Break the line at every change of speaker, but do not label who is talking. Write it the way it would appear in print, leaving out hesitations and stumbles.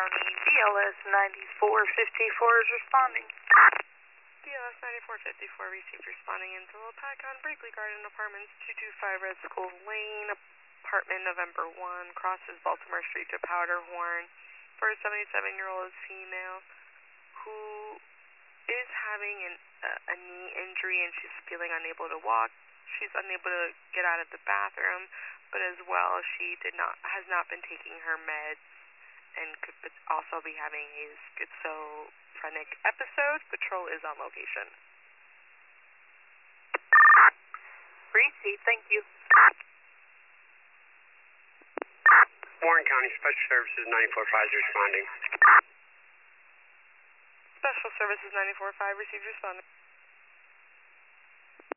County, BLS 9454 is responding.
BLS 9454 received responding into Lopakon, Brakely Garden Apartments, 225 Red Skull Lane, apartment November 1, crosses Baltimore Street to Powderhorn, for a 77-year-old female who is having a knee injury and she's feeling unable to walk. She's unable to get out of the bathroom, but as well she has not been taking her meds and could also be having a schizophrenic episode. Patrol is on location.
Receive, thank you.
Warren County Special Services 94.5 is responding.
Special Services 94.5 received responding.